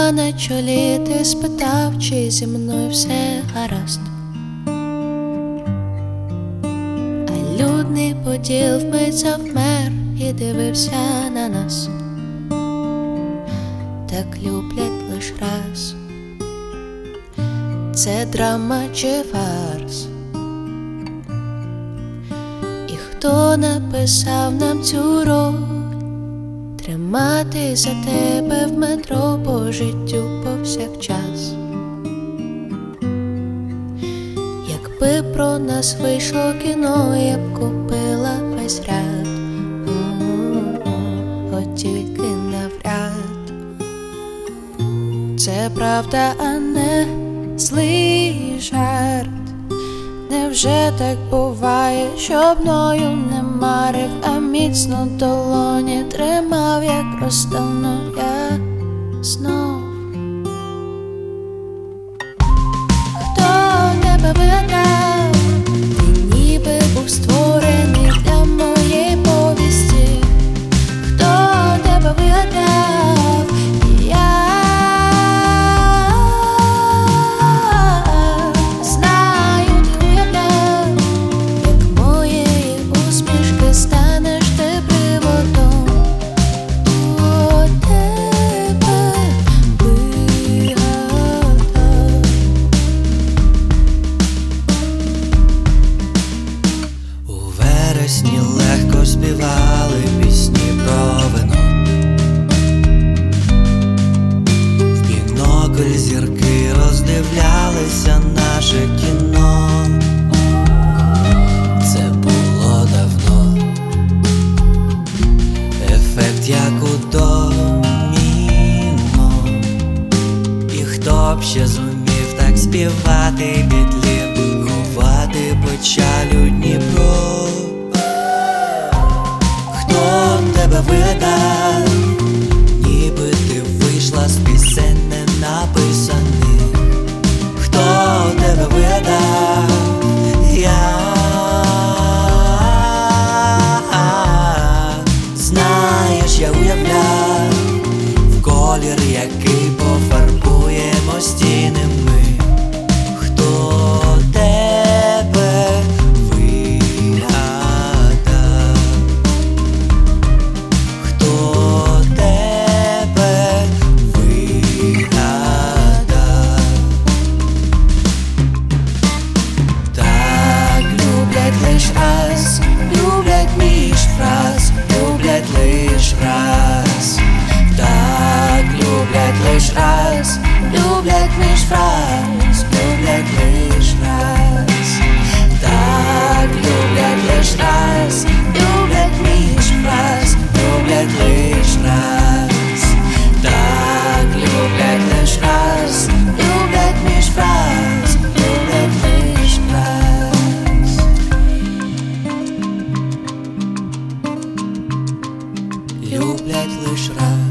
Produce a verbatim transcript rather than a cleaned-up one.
Зірка на чолі, ти спитав, чи зі мною все гаразд. А людний поділ вмить завмер і дивився на нас. Так люблять лиш раз. Це драма чи фарс? І хто написав нам цю роль? Тримати за тебе в метро по життю повсякчас. Якби про нас вийшло кіно, я б купила весь ряд. От тільки навряд. Це правда, а не злий жарт. Невже так буває, що мною не марив, а міцно долоні тримав, як розтану я знов? Хто тебе вигадав? Ти ніби був створений для моєї повісті. Хто тебе вигадав? Я легко співали пісні про вино. В бінокль зірки роздивлялися наше кіно. Це було давно. Ефект як у доміно. І хто б ще зумів так співати бітлів, ховати печалю Дніпро? Хто тебе вигадав, ніби ти вийшла з пісень не написаних? Хто тебе вигадав? Я знаєш, я уявляв в колір, який пофарбуємо стіни ми. Хто тебе люблять між фраз, люблять лиш раз. Так люблять лиш раз, люблять між фраз, люблять лиш раз. Так люблять лиш раз, люблять між фраз, люблять лиш раз. Так люблять лиш раз, люблять між фраз, люблять лиш раз. Люблять лиш раз.